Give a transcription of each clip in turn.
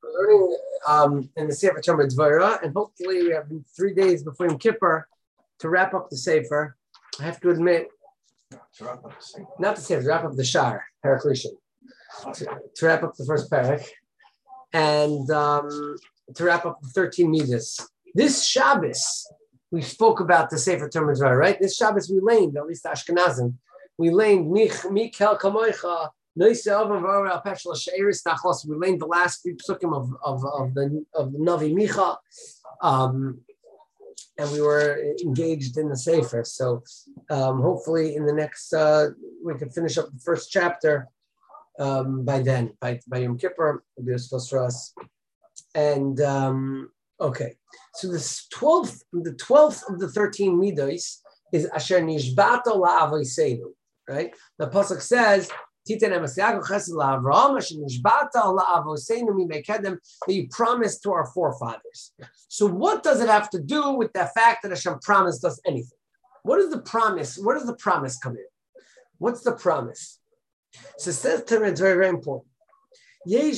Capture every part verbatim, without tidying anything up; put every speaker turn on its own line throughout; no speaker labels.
learning um, in the Sefer Torah Dvorah, and hopefully we have three days before Yom Kippur to wrap up the Sefer. I have to admit,
To wrap up the Sefer.
not the Sefer, to wrap up the Shar, Paracletion, to, to wrap up the first parak, and um, to wrap up the thirteen Midas. This Shabbos, we spoke about the Sefer Torah Dvorah, right? This Shabbos we lamed, at least Ashkenazim, we lamed Mikel Kamoicha. We laid the last few psukim of, of, of the of the Navi Micha, um, and we were engaged in the Sefer. So um, hopefully in the next, uh, we can finish up the first chapter um, by then, by, by Yom Kippur, it'll be supposed for us. And um, okay, so the twelfth, the twelfth of the thirteen Midos is Asher Nishbata La'avoseinu, right? The pasuk says, that you promised to our forefathers. So what does it have to do with the fact that Hashem promised us anything? What is the promise? Where does the promise come in? What's the promise? So it says to me, it's very, very important. There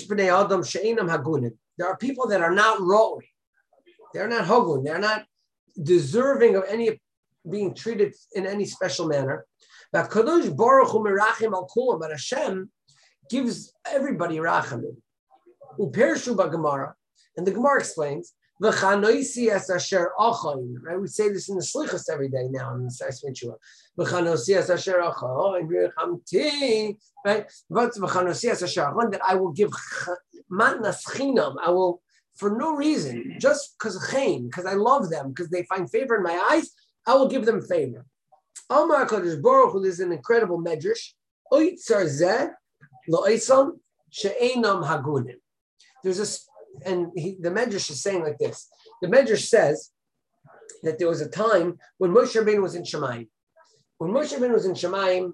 are people that are not roi. They're not hogun. They're not deserving of any being treated in any special manner. But Kadosh Baruch Hu merachim al kulam, but Hashem gives everybody rachamim. Upershu b'Gemara, and the Gemara explains v'chanoisi es asher achayin. Right, we say this in the Slichos every day now in the Sars Mitzvah. V'chanoisi es asher achayin v'chamti. Right, but v'chanoisi es asher achayin, that I will give matnas chinam. I will, for no reason, just because of chayin, because I love them, because they find favor in my eyes, I will give them favor. Amar Kadosh Baruch Hu is an incredible medrash. Oitzar zeh lo'isam she'enam hagunim. There's a, and he, the medrash is saying like this. The medrash says that there was a time when Moshe Rabbeinu was in Shemayim. When Moshe Rabbeinu was in Shemayim,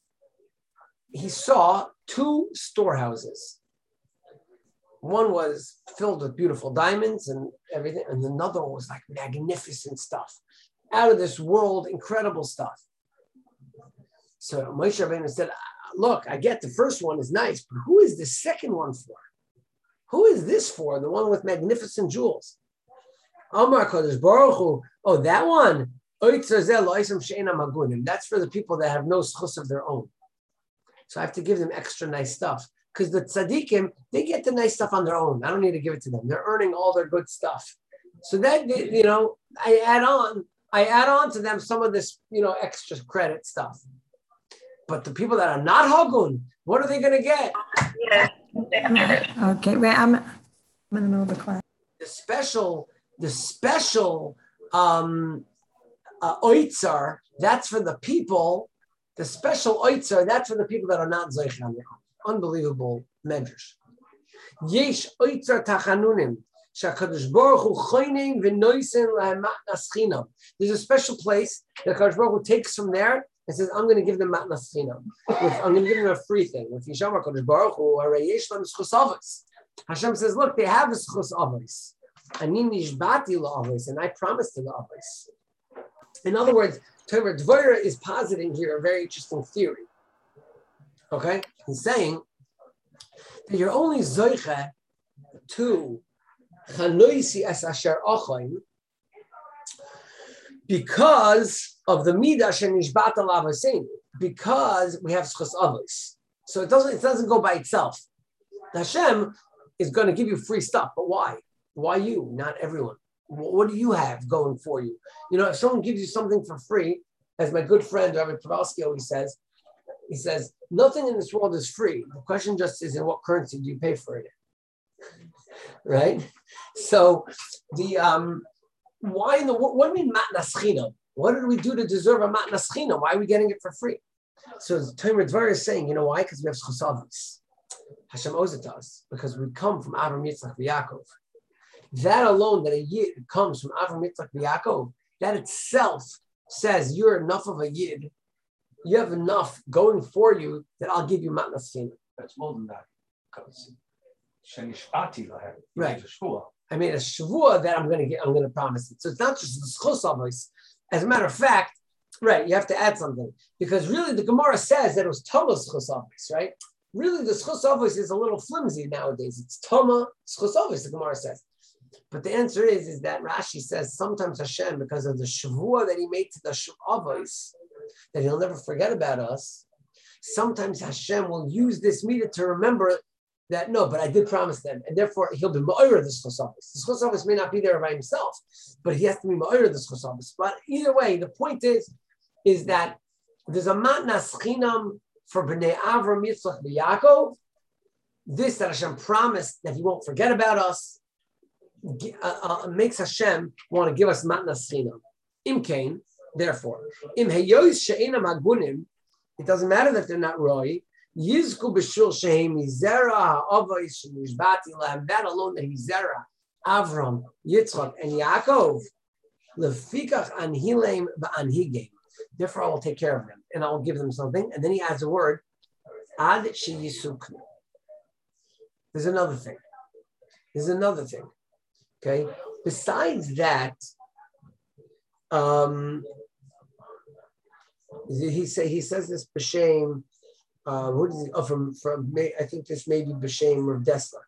he saw two storehouses. One was filled with beautiful diamonds and everything, and another one was like magnificent stuff. Out of this world, incredible stuff. So Moshe Rabbeinu said, look, I get the first one is nice, but who is the second one for? Who is this for? The one with magnificent jewels. Amar Kadosh Baruch Hu, oh, that one. That's for the people that have no schus of their own. So I have to give them extra nice stuff. Because the tzaddikim, they get the nice stuff on their own. I don't need to give it to them. They're earning all their good stuff. So that, you know, I add on. I add on to them some of this, you know, extra credit stuff. But the people that are not Hagun, what are they going to get?
Yeah.
Okay, wait, I'm, I'm in the middle of the class.
The special, the special um, uh, oitzar, that's for the people. The special oitzar, that's for the people that are not Zoich on their own. Unbelievable medrash. Yesh oitzar tachanunim. There's a special place that Kadosh Baruch Hu takes from there and says, I'm going to give them matnas chinam. I'm going to give them a free thing. With Yishama Kadosh Baruch Hu, Hashem says, look, they have a schus avos. Ani nishbati la'avos, and I promised to the avos. In other words, Torah Dvorah is positing here a very interesting theory. Okay? He's saying that you're only zoiche to because of the midah shenishbata lavasein, because we have schus avos. So it doesn't it doesn't go by itself. Hashem is going to give you free stuff, but why? Why you? Not everyone. What do you have going for you? You know, if someone gives you something for free, as my good friend Rabbi Pavalsky always says, he says nothing in this world is free. The question just is in what currency do you pay for it? Right? So the um why in the what do we mean matnas chinam? What did we do to deserve a matnas chinam? Why are we getting it for free? So Torah Dvorah is saying, you know why? Because we have schus avos. Hashem owes it to us because we come from Avram, Yitzchak, Yaakov. That alone, that a yid comes from Avram, Yitzchak, Yaakov, that itself says you're enough of a yid. You have enough going for you that I'll give you matnas chinam.
That's more than that. Right.
I made a shvua that I'm going to get. I'm going to promise it. So it's not just the schus avos. As a matter of fact, right? You have to add something because really the Gemara says that it was total schus avos, right? Really, the schus avos is a little flimsy nowadays. It's tama schus avos, the Gemara says. But the answer is, is that Rashi says sometimes Hashem, because of the shavua that he made to the avos, that he'll never forget about us, sometimes Hashem will use this meter to remember that, no, but I did promise them, and therefore he'll be ma'ir the schus avos. The schus avos may not be there by himself, but he has to be ma'ir the schus avos. But either way, the point is, is that there's a matnas chinam for Bnei Avram, Yitzchak, and Yaakov. This that Hashem promised that He won't forget about us uh, uh, makes Hashem want to give us matnas chinam. Im kain, therefore, im heyois she'enam hagunim. It doesn't matter that they're not roy. Yizku b'shul shehem mizera ha'avos shenishbati lahem. That alone that Mizera, Avram, Yitzchak, and Yaakov. Lefikach anhilem va'anhigem. Therefore, I will take care of them and I will give them something. And then he adds a word, ad sheyisuknu. There's another thing. There's another thing. Okay. Besides that, um, he say he says this b'shem. Uh, who does he? Oh, from from I think this may be b'shem Rav Dessler.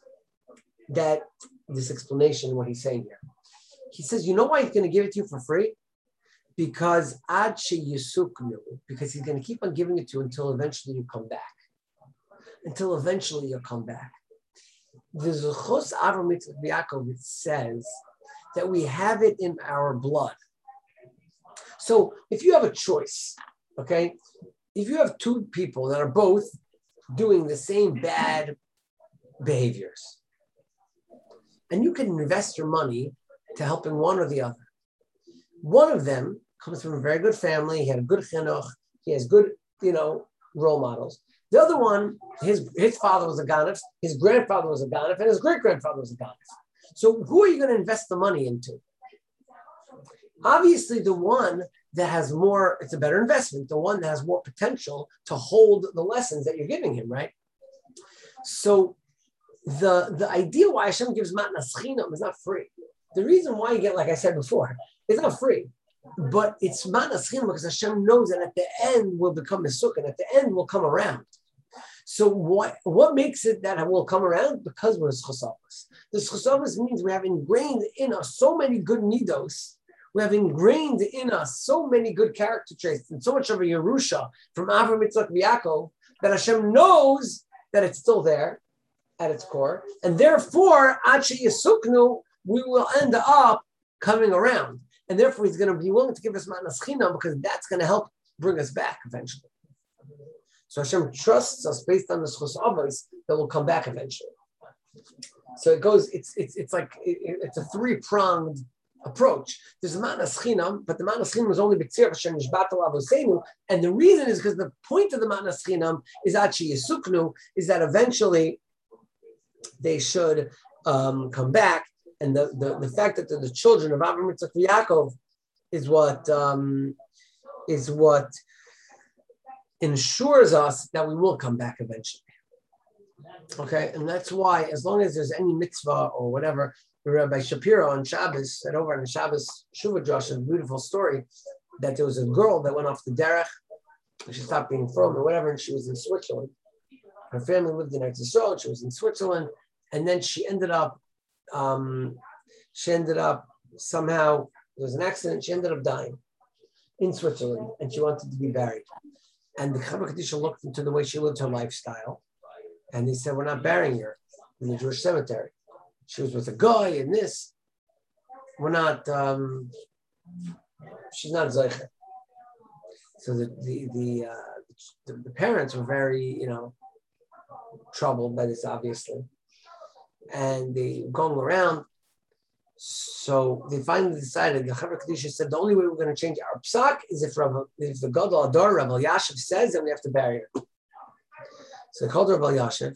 That this explanation, what he's saying here. He says, you know why he's going to give it to you for free? Because ad sheyisuknu, because he's going to keep on giving it to you until eventually you come back. Until eventually you come back. The Zechus Avram Yitzchak Yaakov, it says that we have it in our blood. So if you have a choice, okay, if you have two people that are both doing the same bad behaviors, and you can invest your money to helping one or the other. One of them comes from a very good family. He had a good chinuch. He has good, you know, role models. The other one, his, his father was a ganef, his grandfather was a ganef, and his great-grandfather was a ganef. So who are you going to invest the money into? Obviously, the one that has more, it's a better investment, the one that has more potential to hold the lessons that you're giving him, right? So the, the idea why Hashem gives matnas chinam is not free. The reason why you get, like I said before, it's not free, but it's matnas chinam because Hashem knows that at the end will become a sukkah, and at the end will come around. So what, what makes it that it will come around? Because we're schus avos. The schus avos means we have ingrained in us so many good nidos. We have ingrained in us so many good character traits and so much of a Yerusha from Avram, Yitzchak, Yaakov that Hashem knows that it's still there at its core, and therefore, ad sheyisuknu, we will end up coming around, and therefore He's going to be willing to give us matnas chinam because that's going to help bring us back eventually. So Hashem trusts us based on the schus avos that will come back eventually. So it goes. It's it's it's like it, it's a three pronged approach. There's a matnas chinam, but the matnas chinam is only b'tzir Hashem nishbatel avoseinu, and the reason is because the point of the matnas chinam is ad sheyisuknu, is that eventually they should um, come back, and the, the, the fact that they're the children of Avraham, Yitzchak, and Yaakov is what um, is what ensures us that we will come back eventually. Okay, and that's why, as long as there's any mitzvah or whatever, Rabbi Shapiro on Shabbos said over on the Shabbos Shuvah Josh, a beautiful story that there was a girl that went off the derech, she stopped being from or whatever, and she was in Switzerland. Her family lived in Eretz Yisrael. She was in Switzerland, and then she ended up, um, she ended up somehow, there was an accident. She ended up dying in Switzerland, and she wanted to be buried. And the Chevra Kadisha looked into the way she lived her lifestyle, and they said, "We're not burying her in the Jewish cemetery. She was with a guy and this. We're not. Um, she's not zeicher." So the the the, uh, the the parents were very, you know, troubled by this, obviously, and they were going around. So they finally decided. The Chevra Kadisha said the only way we're going to change our psak is if Rav, if the Gadol Ador Rav Elyashiv says that we have to bury her. So they called Rav Elyashiv,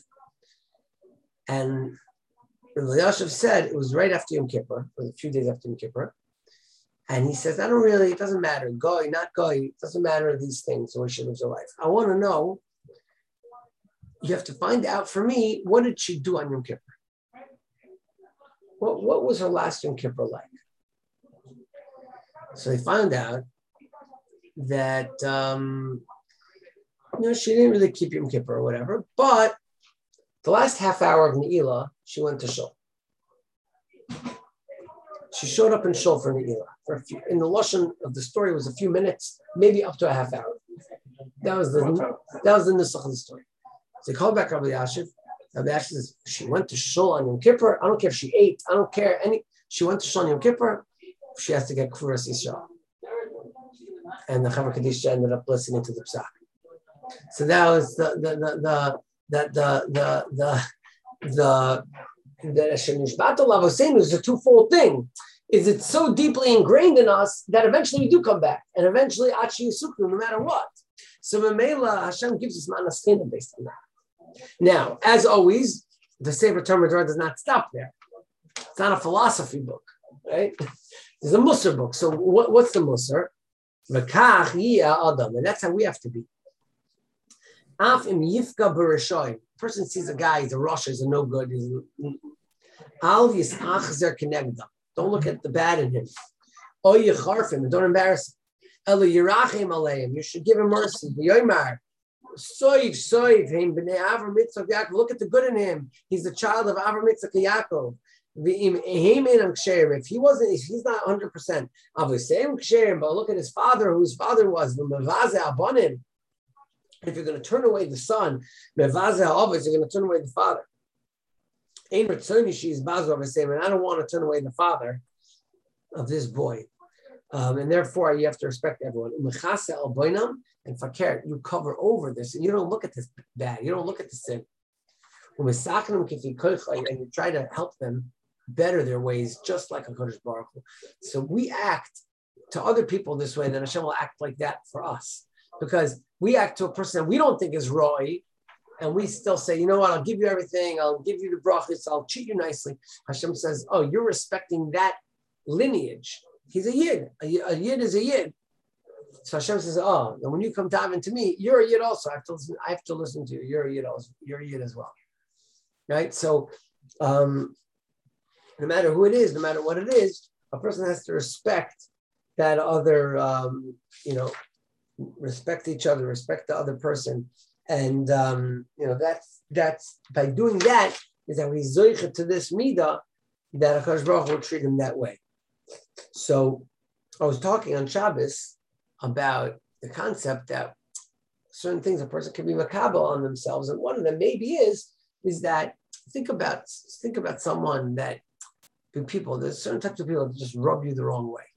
and Rav Elyashiv said it was right after Yom Kippur, or a few days after Yom Kippur, and he says, "I don't really. It doesn't matter. Goy, not goy. It doesn't matter these things. The way she lives her life. I want to know. You have to find out for me. What did she do on Yom Kippur? What, what was her last Yom Kippur like?" So they found out that um, You know, she didn't really keep Yom Kippur or whatever, but the last half hour of Ne'ilah, she went to Shul. She showed up in Shul for Ne'ilah. For a few, in the Lashon of the story, it was a few minutes, maybe up to a half hour. That was the that was the nusach of the story. So they called back Rabbi Yashiv. Rabbi Yashiv says, she went to Shul on Yom Kippur. I don't care if she ate. I don't care any. She went to Shul on Yom Kippur. She has to get Kfuras Yisrael. And the Chaver Kadisha ended up listening to the Psak. So that was the the the the the the the the the Shenishbat Olav was saying is a twofold thing. Is it so deeply ingrained in us that eventually we do come back, and eventually Achi Yisukru, no matter what. So Mamela Hashem gives us manas china based on that. Now, as always, the Sefer Torah does not stop there. It's not a philosophy book, right? There's a Musar book. So what, what's the Musar? V'kach yiyah adam, and that's how we have to be. Af im yifka b'rishoy. Person sees a guy, he's a Rosh, he's a no good. He's al yisachzer kenegda. Don't look at the bad in him. Oh, you charf him and don't embarrass him. Elu yirachim aleim. You should give him mercy. V'yoymar. Soiv, soiv, him b'nei Avram Yitzchak Yaakov. Look at the good in him. He's the child of Avram Yitzchak Yaakov. If he wasn't, if he's not one hundred percent, obviously, but look at his father, whose father was the Mevaze Abanim. If you're going to turn away the son, Mevaze Avos, you're going to turn away the father. Ein Ratzoni she's Bazo and I don't want to turn away the father of this boy. Um, and therefore, you have to respect everyone. And fakir, you cover over this, and you don't look at this bad. You don't look at the sin. And you try to help them better their ways, just like a Kodesh Baruch Hu. So we act to other people this way, then Hashem will act like that for us. Because we act to a person that we don't think is Roy, and we still say, you know what, I'll give you everything, I'll give you the brachas, I'll treat you nicely. Hashem says, oh, you're respecting that lineage. He's a Yid. A, a Yid is a Yid. So Hashem says, oh, and when you come diving to me, you're a Yid also. I have to listen, I have to listen to you. You're a Yid also. You're a Yid as well. Right? So um, no matter who it is, no matter what it is, a person has to respect that other, um, you know, respect each other, respect the other person. And, um, you know, that's, that's by doing that, is that we zoicha to this midah that HaKadosh Baruch Hu will treat him that way. So I was talking on Shabbos about the concept that certain things a person can be makabel on themselves. And one of them maybe is, is that think about, think about someone that people, there's certain types of people that just rub you the wrong way.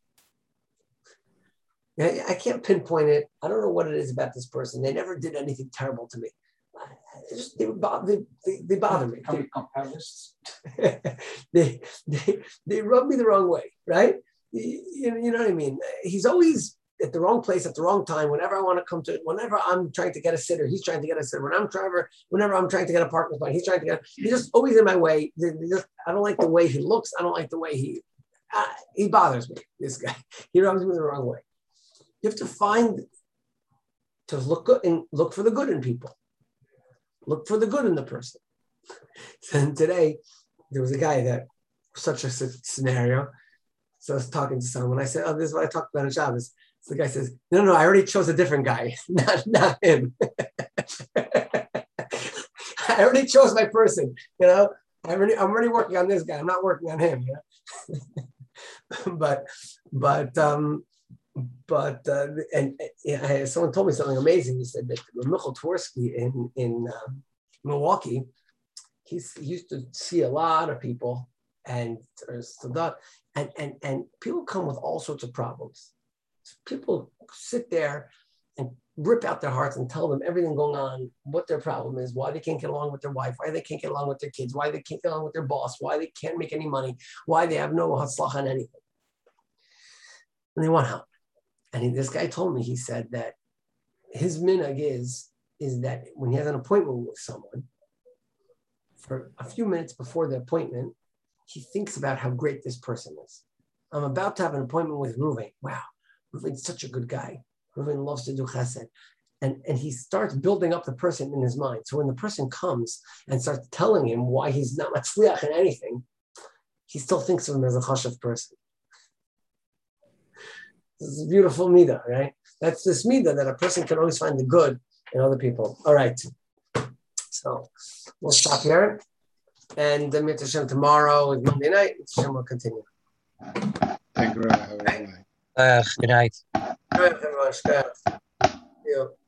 I can't pinpoint it. I don't know what it is about this person. They never did anything terrible to me. They, just, they, they, they, they bother me.
Can we compare lists?
they, they, they rub me the wrong way, right? You, you know what I mean? He's always at the wrong place at the wrong time. Whenever I want to come to, whenever I'm trying to get a sitter, he's trying to get a sitter. When I'm trying, whenever I'm trying to get a parking spot, he's trying to get. He's just always in my way. They, they just, I don't like the way he looks. I don't like the way he. Uh, he bothers me. This guy. He rubs me the wrong way. You have to find to look good and look for the good in people. Look for the good in the person. And today there was a guy that such a scenario. So I was talking to someone. I said, "Oh, this is what I talked about on Shabbos." So the guy says, "No, no, I already chose a different guy, not not him. I already chose my person. You know, I already, I'm already working on this guy. I'm not working on him. You know? but, but, um, but, uh, and, and someone told me something amazing. He said that Michael Tversky in in um, Milwaukee, he's, he used to see a lot of people, and and and and people come with all sorts of problems. People sit there and rip out their hearts and tell them everything going on, what their problem is, why they can't get along with their wife, why they can't get along with their kids, why they can't get along with their boss, why they can't make any money, why they have no hatzlacha on anything. And they want help. And he, this guy told me, he said that his minhag is, is that when he has an appointment with someone, for a few minutes before the appointment, he thinks about how great this person is. I'm about to have an appointment with Ruvain. Wow, Ruvain's such a good guy. Ruvain loves to do chesed. And, and he starts building up the person in his mind. So when the person comes and starts telling him why he's not matzliach in anything, he still thinks of him as a chashav person. This is a beautiful midah, right? That's this midah that a person can always find the good and other people. All right. So we'll stop here. And the Mitzvah Hashem tomorrow is Monday night. Mitzvah Hashem will continue.
Thank you. Have a good night.
Uh, good night.
All right, everyone. Shkaya. Yeah.